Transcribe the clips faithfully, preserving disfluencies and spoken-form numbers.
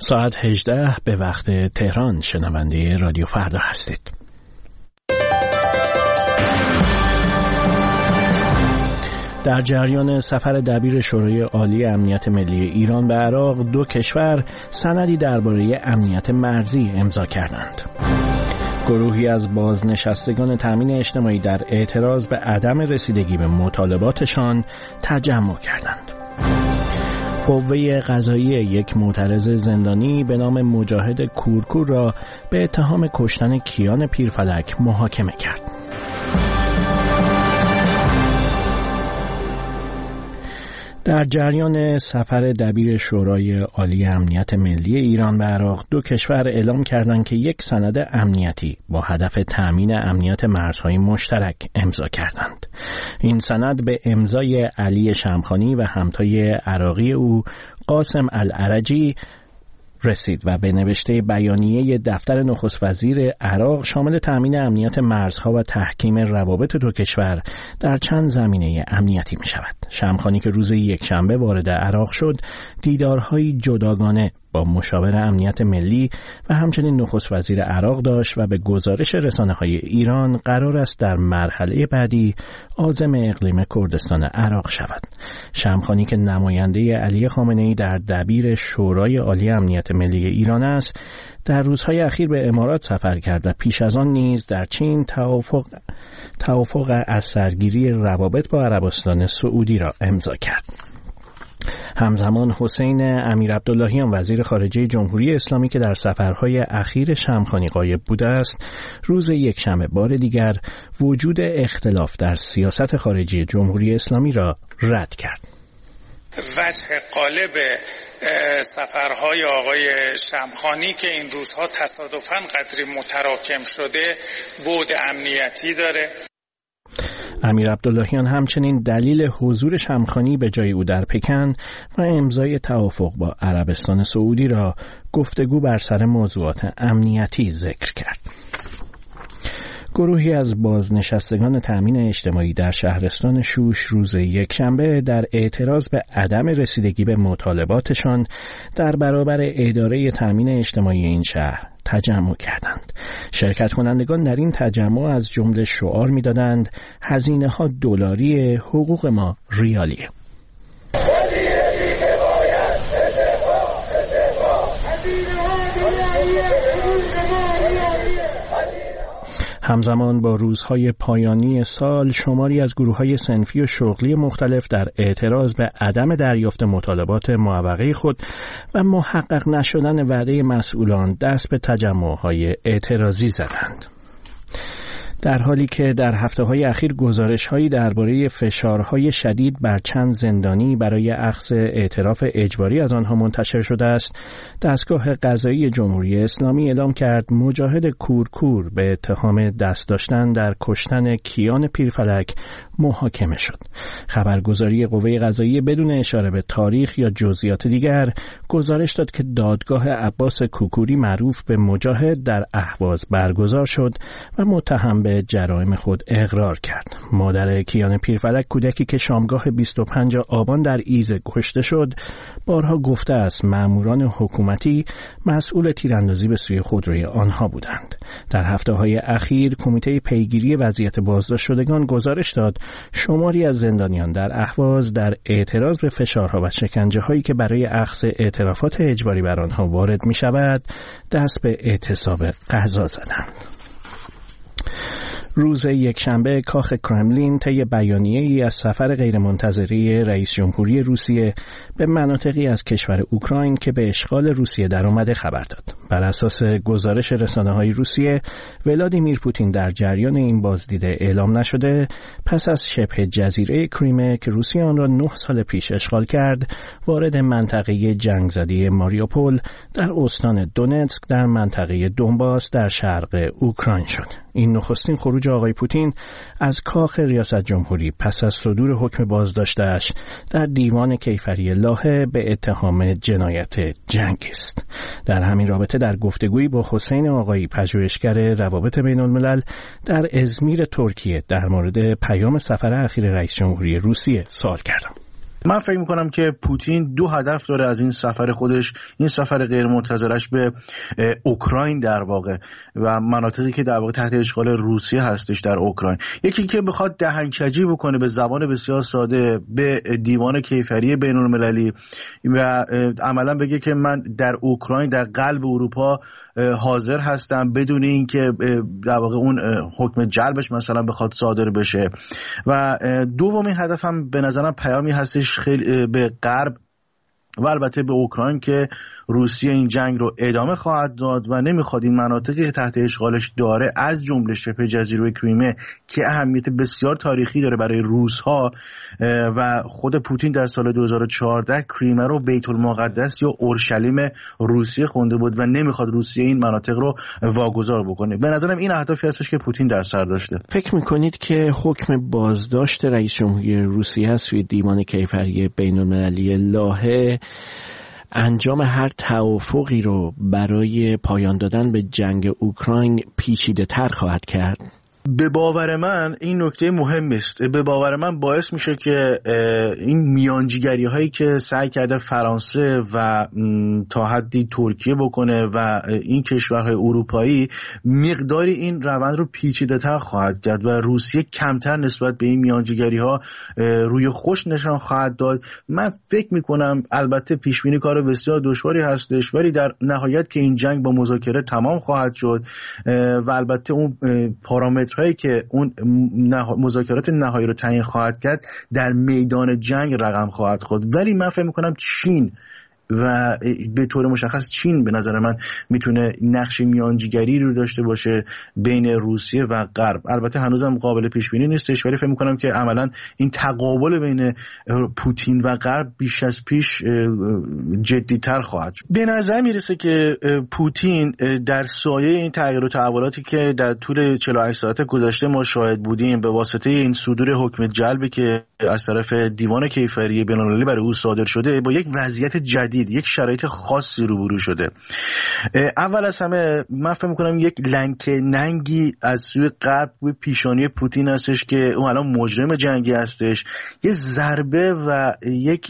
ساعت هجده به وقت تهران. شنونده رادیو فردا هستید. در جریان سفر دبیر شورای عالی امنیت ملی ایران به عراق، دو کشور سندی درباره امنیت مرزی امضا کردند. گروهی از بازنشستگان تامین اجتماعی در اعتراض به عدم رسیدگی به مطالباتشان تجمع کردند. قوه قضاییه یک معترض زندانی به نام مجاهد کورکور را به اتهام کشتن کیان پیرفلک محاکمه کرد. در جریان سفر دبیر شورای عالی امنیت ملی ایران به عراق، دو کشور اعلام کردند که یک سند امنیتی با هدف تأمین امنیت مرزهای مشترک امضا کردند. این سند به امضای علی شمخانی و همتای عراقی او قاسم العرجی رسید و به نوشته بیانیه دفتر نخست وزیر عراق شامل تأمین امنیت مرزها و تحکیم روابط دو کشور در چند زمینه امنیتی می شود. شمخانی که روز یکشنبه وارد عراق شد، دیدارهای جداگانه با مشاور امنیت ملی و همچنین نخست وزیر عراق داشت و به گزارش رسانه‌های ایران قرار است در مرحله بعدی عازم اقلیم کردستان عراق شود. شمخانی که نماینده علی خامنه‌ای در دبیر شورای عالی امنیت ملی ایران است، در روزهای اخیر به امارات سفر کرد و پیش از آن نیز در چین توافق توافق از سرگیری روابط با عربستان سعودی را امضا کرد. همزمان حسین امیرعبداللهیان وزیر خارجه جمهوری اسلامی که در سفرهای اخیر شمخانی غایب بوده است، روز یکشنبه بار دیگر وجود اختلاف در سیاست خارجی جمهوری اسلامی را رد کرد. وجه قالب سفرهای آقای شمخانی که این روزها تصادفاً قدری متراکم شده بعد امنیتی داره. امیرعبداللهیان همچنین دلیل حضور شمخانی به جای او در پکن و امضای توافق با عربستان سعودی را گفتگو بر سر موضوعات امنیتی ذکر کرد. گروهی از بازنشستگان تامین اجتماعی در شهرستان شوش روز یکشنبه در اعتراض به عدم رسیدگی به مطالباتشان در برابر اداره تامین اجتماعی این شهر تجمع کردند. شرکت کنندگان در این تجمع از جمله شعار می‌دادند هزینه ها دلاری، حقوق ما ریالیه. همزمان با روزهای پایانی سال، شماری از گروه‌های صنفی و شغلی مختلف در اعتراض به عدم دریافت مطالبات معوقه خود و محقق نشدن وعده مسئولان دست به تجمع‌های اعتراضی زدند. در حالی که در هفته‌های اخیر گزارش‌هایی درباره فشارهای شدید بر چند زندانی برای اخذ اعتراف اجباری از آنها منتشر شده است، دستگاه قضایی جمهوری اسلامی اعلام کرد مجاهد کورکور به اتهام دست داشتن در کشتن کیان پیرفلک محاکمه شد. خبرگزاری قوه قضاییه بدون اشاره به تاریخ یا جزئیات دیگر گزارش داد که دادگاه عباس کوکوری معروف به مجاهد در اهواز برگزار شد و متهم به جرایم خود اقرار کرد. مادر کیان پیرفلک، کودکی که شامگاه بیست و پنجم آبان در ایزه کشته شد، بارها گفته است ماموران حکومتی مسئول تیراندازی به سوی خودروی آنها بودند. در هفته‌های اخیر کمیته پیگیری وضعیت بازداشت شدگان گزارش داد شماری از زندانیان در اهواز در اعتراض به فشارها و شکنجه‌هایی که برای اخذ اعترافات اجباری بر آنها وارد می‌شود دست به اعتصاب غذا زدند. روز یکشنبه کاخ کرملین طی بیانیه‌ای از سفر غیرمنتظره رئیس جمهوری روسیه به مناطقی از کشور اوکراین که به اشغال روسیه درآمده خبر داد. بر اساس گزارش رسانه‌های روسیه، ولادیمیر پوتین در جریان این بازدید اعلام نشده پس از شبه جزیره کریمه که روسیه آن را نه سال پیش اشغال کرد، وارد منطقه جنگ زده ماریوپول در استان دونتسک در منطقه دونباس در شرق اوکراین شد. این نخستین خروج آقای پوتین از کاخ ریاست جمهوری پس از صدور حکم بازداشتش در دیوان کیفری لاهه به اتهام جنایت جنگی است. در همین رابطه در گفتگویی با حسین آقایی، پژوهشگر روابط بین الملل در ازمیر ترکیه، در مورد پیام سفر اخیر رئیس جمهوری روسیه سوال کردم. من فکر میکنم که پوتین دو هدف داره از این سفر خودش، این سفر غیر منتظرش به اوکراین در واقع و مناطقی که در واقع تحت اشغال روسیه هستش در اوکراین. یکی که بخواد دهنکجی بکنه به زبان بسیار ساده به دیوان کیفری بین المللی و عملا بگه که من در اوکراین در قلب اروپا حاضر هستم بدون اینکه در واقع اون حکم جلبش مثلا بخواد صادر بشه. و دومین هدفم به نظرم پیامی هستش خیلی به غرب و البته به اوکراین که روسیه این جنگ رو ادامه خواهد داد و نمیخواد این مناطقی که تحت اشغالش داره از جمله شبه جزیره کریمه که اهمیت بسیار تاریخی داره برای روس‌ها و خود پوتین در سال دو هزار و چهارده کریمه رو بیت المقدس یا اورشلیم روسیه خونده بود و نمیخواد روسیه این مناطق رو واگذار بکنه. به نظرم این اهدافی هستش که پوتین در سر داشته. فکر میکنید که حکم بازداشت رئیس جمهوری روسیه است توی دیوان کیفری بین المللی لاهه انجام هر توافقی رو برای پایان دادن به جنگ اوکراین پیچیده تر خواهد کرد؟ به باور من این نکته مهم است. به باور من باعث میشه که این میانجیگری هایی که سعی کرده فرانسه و تا حدی ترکیه بکنه و این کشورهای اروپایی مقداری این روند رو پیچیده تر خواهد کرد و روسیه کمتر نسبت به این میانجیگری ها روی خوش نشان خواهد داد. من فکر میکنم البته پیش بینی کار بسیار دشواری هستش ولی در نهایت که این جنگ با مذاکره تمام خواهد شد و البته اون پارامتر هایی که اون نه... مذاکرات نهایی رو تعیین خواهد کرد در میدان جنگ رقم خواهد خورد. ولی من فکر میکنم چین و به طور مشخص چین به نظر من میتونه نقش میانجیگری رو داشته باشه بین روسیه و غرب. البته هنوزم قابل پیش بینی نیستش ولی فکر میکنم که عملا این تقابل بین پوتین و غرب بیش از پیش جدی‌تر خواهد شد. به نظر میرسه که پوتین در سایه این تغییر و تحولاتی که در طول چهل و هشت ساعت گذشته ما شاهد بودیم به واسطه این صدور حکم جلبی که از طرف دیوان کیفری بین‌المللی برای او صادر شده با یک وضعیت جدید، یک شرایط خاصی روبرو شده. اول از همه من فکر می‌کنم یک لنک ننگی از سوی غرب به پیشانی پوتین هستش که اون الان مجرم جنگی هستش. یه ضربه و یک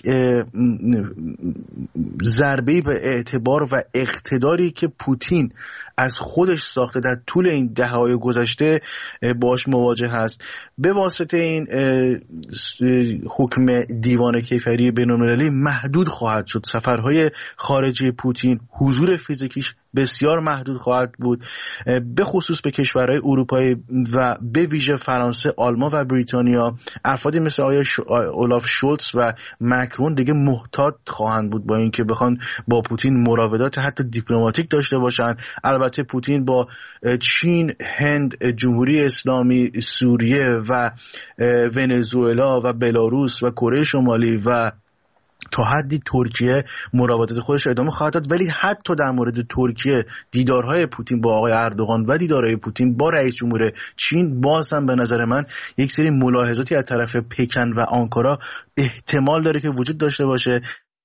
ضربه به اعتبار و اقتداری که پوتین از خودش ساخته در طول این دهه‌های گذشته باش مواجه هست. به واسطه این حکم دیوان کیفری بین‌المللی محدود خواهد شد. سفرهای خارجی پوتین، حضور فیزیکیش بسیار محدود خواهد بود، به خصوص به کشورهای اروپایی و به ویژه فرانسه، آلمان و بریتانیا. افرادی مثل آقای ش... اولاف شولتز و مکرون دیگه محتاط خواهند بود با اینکه بخوان با پوتین مراودات حتی دیپلماتیک داشته باشن. البته پوتین با چین، هند، جمهوری اسلامی، سوریه و ونزوئلا و بلاروس و کره شمالی و تا حدی ترکیه مراودات خودش ادامه خواهد داد. ولی حتی در مورد ترکیه دیدارهای پوتین با آقای اردوغان و دیدارهای پوتین با رئیس جمهور چین باز هم به نظر من یک سری ملاحظاتی از طرف پکن و آنکارا احتمال داره که وجود داشته باشه.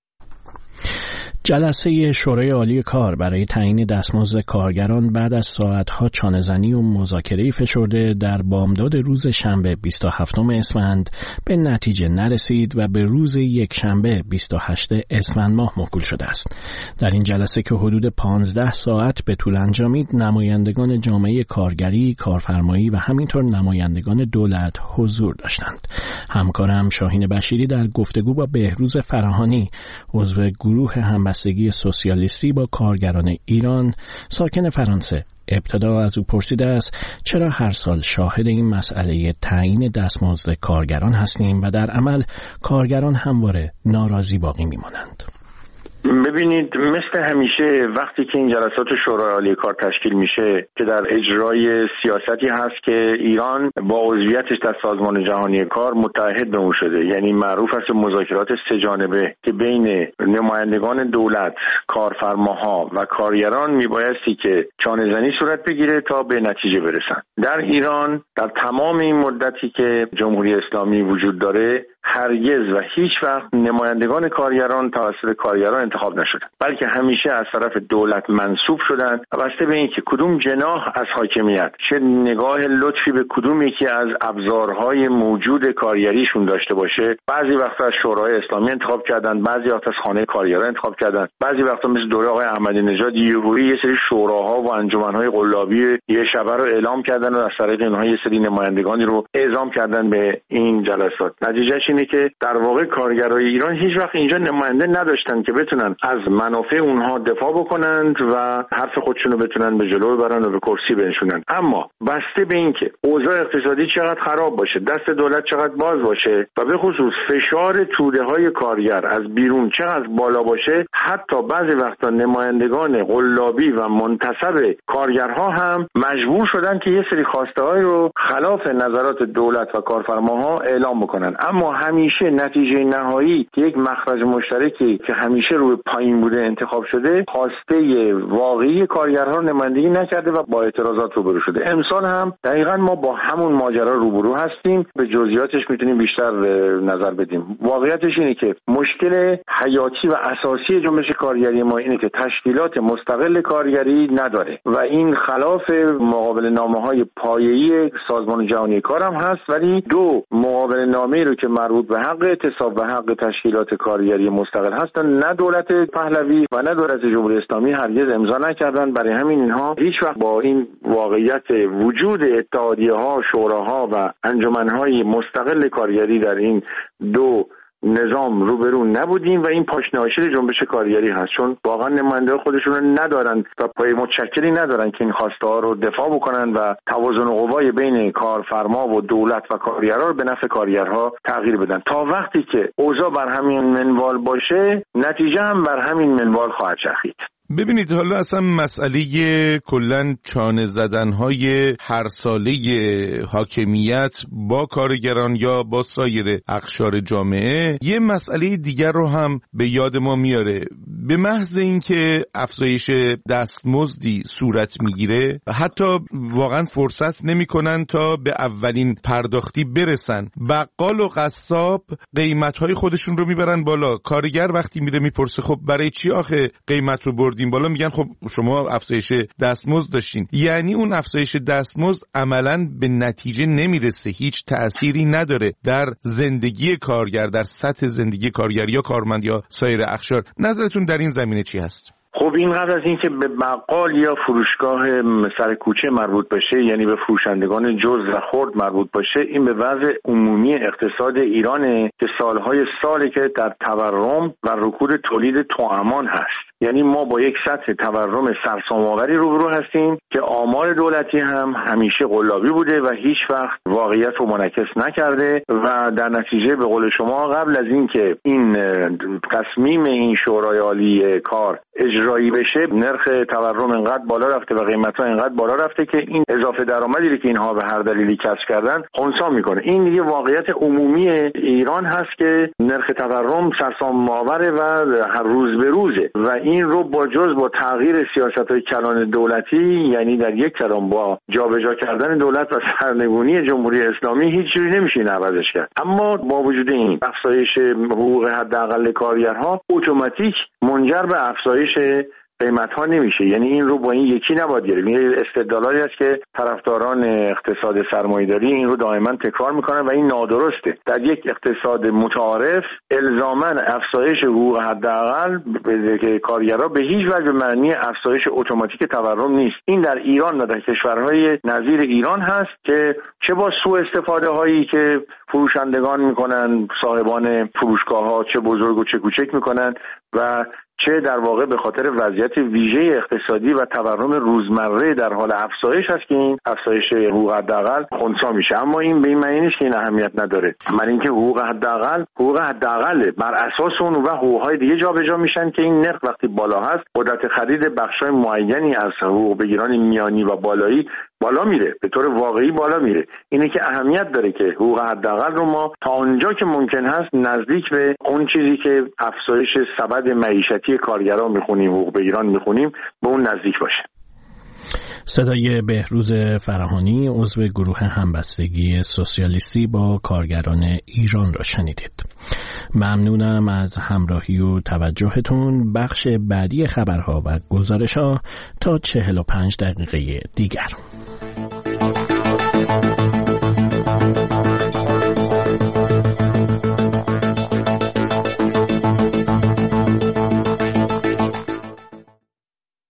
جلسه شورای عالی کار برای تعیین دستمزد کارگران بعد از ساعتها چانه‌زنی و مذاکره فشرده در بامداد روز شنبه بیست و هفتم اسفند به نتیجه نرسید و به روز یک شنبه بیست و هشتم اسفند ماه موکول شده است. در این جلسه که حدود پانزده ساعت به طول انجامید، نمایندگان جامعه کارگری، کارفرمایی و همینطور نمایندگان دولت حضور داشتند. همکارم شاهین بشیری در گفتگو با بهروز فراهانی، عضو گروه هم بستگی سوسیالیستی با کارگران ایران ساکن فرانسه، ابتدا از او پرسیده است چرا هر سال شاهد این مسئله تعیین دستمزد کارگران هستیم و در عمل کارگران همواره ناراضی باقی میمانند. ببینید، مثل همیشه وقتی که این جلسات شورای عالی کار تشکیل میشه که در اجرای سیاستی هست که ایران با عضویتش در سازمان جهانی کار متحد به اون شده، یعنی معروف است مذاکرات سه جانبه که بین نمایندگان دولت، کارفرماها و کارگران میبایستی که چانه‌زنی صورت بگیره تا به نتیجه برسن. در ایران در تمام این مدتی که جمهوری اسلامی وجود داره هرگز و هیچ وقت نمایندگان کارگران توسط کارگران انتخاب نشدند، بلکه همیشه از طرف دولت منصوب شدند و بسته به اینکه کدوم جناح از حاکمیت چه نگاه لطفی به کدوم یکی از ابزارهای موجود کارگریشون داشته باشه، بعضی وقتا از شورای اسلامی انتخاب کردن، بعضی وقتا از خانه کارگران انتخاب کردن، بعضی وقتا مثل دوره آقای احمدی نژاد یهویی یه سری شوراها و انجمنهای قلابی یه شبه رو اعلام کردن و از طریق اینها یه سری نمایندگانی رو اعزام کردن به این جلسات. نتیجهش اینه که در واقع کارگرای ایران هیچ وقت اینجا نماینده نداشتن که بتونن از منافع اونها دفاع بکنند و حرف خودشونو بتونن به جلو ببرن و به کرسی بنشونن. اما بسته به اینکه اوضاع اقتصادی چقدر خراب باشه، دست دولت چقدر باز باشه و به خصوص فشار توده‌های کارگر از بیرون چقدر بالا باشه، حتی بعضی وقتا نمایندگان قلابی و منتصب کارگرها هم مجبور شدن که یه سری خواسته‌های رو خلاف نظرات دولت و کارفرماها اعلام بکنن. اما همیشه نتیجه نهایی که یک مخرج مشترکی که همیشه روی پایین بوده انتخاب شده، خواسته واقعی کارگرها رو نمایندگی نکرده و با اعتراضات روبرو شده. امسال هم دقیقاً ما با همون ماجرا روبرو هستیم. به جزئیاتش میتونیم بیشتر نظر بدیم. واقعیتش اینه که مشکل حیاتی و اساسی جنبش کارگری ما اینه که تشکیلات مستقل کارگری نداره و این خلاف مقابل نامه‌های پایه‌ای سازمان جهانی کار هم هست، ولی دو مقابل نامه‌ای رو که مربوط به حق اعتصاب و حق تشکیلات کارگری مستقل هستن، نه دولت پهلوی و نه دولت جمهوری اسلامی هرگز امضا نکردن. برای همین اینها هیچ وقت با این واقعیت وجود اتحادیه‌ها، شوراها و انجمن‌های مستقل کارگری در این دو نظام روبرو نبودیم و این پاشنه‌آشیل جنبش کارگری هست، چون واقعا نماینده خودشون رو ندارن و پای متشکلی ندارن که این خواسته ها رو دفاع بکنن و توازن قوای بین کارفرما و دولت و کارگرها رو به نفع کارگرها تغییر بدن. تا وقتی که اوضاع بر همین منوال باشه، نتیجه هم بر همین منوال خواهد چرخید. ببینید، حالا اصلا مسئله کلن چانه زدنهای هر ساله حاکمیت با کارگران یا با سایر اقشار جامعه یه مسئله دیگر رو هم به یاد ما میاره. به محض اینکه افزایش دستمزدی صورت میگیره، حتی واقعا فرصت نمیکنن تا به اولین پرداختی برسن. بقال و قصاب قیمتهای خودشون رو میبرن بالا. کارگر وقتی میره میپرسه خب برای چی آخه قیمت رو برد این بالا، میگن خب شما افزایش دستمزد داشتین. یعنی اون افزایش دستمزد عملاً به نتیجه نمیرسه، هیچ تأثیری نداره در زندگی کارگر، در سطح زندگی کارگر یا کارمند یا سایر اقشار. نظرتون در این زمینه چی هست؟ خب این قبل از اینکه به بقال یا فروشگاه سر کوچه مربوط باشه، یعنی به فروشندگان جز و خرد مربوط باشه، این به وضع عمومی اقتصاد ایرانه که سالهای ساله که در تورم و رکود تولید توامان هست. یعنی ما با یک سطح تورم سرسام‌آوری روبرو هستیم که آمار دولتی هم همیشه قلابی بوده و هیچ وقت واقعیت رو منعکس نکرده و در نتیجه به قول شما قبل از اینکه این تصمیم این شورای عالی کار اجرایی بشه، نرخ تورم انقدر بالا رفته و قیمت‌ها انقدر بالا رفته که این اضافه درآمدی رو که اینها به هر دلیلی کسب کردن خنثی میکنه. این دیگه واقعیت عمومی ایران هست که نرخ تورم سرسام‌آوره و هر روز به روزه و این رو با جز با تغییر سیاست‌های کلان دولتی، یعنی در یک کلام با جابجا کردن دولت و سرنگونی جمهوری اسلامی، هیچ جوری نمیشه عوضش کرد. اما با وجود این افزایش حقوق حداقل کارگرها اتوماتیک منجر به افزایش قیمت ها نمیشه. یعنی این رو با این یکی نباید گرفت. این استدلالی است که طرفداران اقتصاد سرمایه‌داری این رو دائما تکرار میکنن و این نادرسته. در یک اقتصاد متعارف الزاما افزایش حقوق حداقل به کارگرها به هیچ وجه به معنی افزایش اتوماتیک تورم نیست. این در ایران و در کشورهای نظیر ایران هست که چه با سوء استفاده هایی که فروشندگان میکنن، صاحبان فروشگاه ها چه بزرگ و چه کوچک میکنن و چه در واقع به خاطر وضعیت ویژه اقتصادی و تورم روزمره در حال افزایش هست که این افزایش حقوق حداقل خنثی میشه. اما این به این معنی نیست که این اهمیت نداره. من اینکه حقوق حداقل حقوق حداقل بر اساس اون و حقوق‌های دیگه جابجا میشن که این نرخ وقتی بالا هست، قدرت خرید بخشای معینی از حقوق بگیران میانی و بالایی بالا میره، به طور واقعی بالا میره. اینه که اهمیت داره که حقوق حداقل رو ما تا اونجا که ممکن هست نزدیک به اون چیزی که افزایش سبد معیشتی کارگران میخونیم، حقوق بگیران میخونیم، به اون نزدیک باشه. صدای بهروز فراهانی، عضو گروه همبستگی سوسیالیستی با کارگران ایران را شنیدید. ممنونم از همراهی و توجهتون. بخش بعدی خبرها و گزارش‌ها تا چهل و پنج دقیقه دیگر.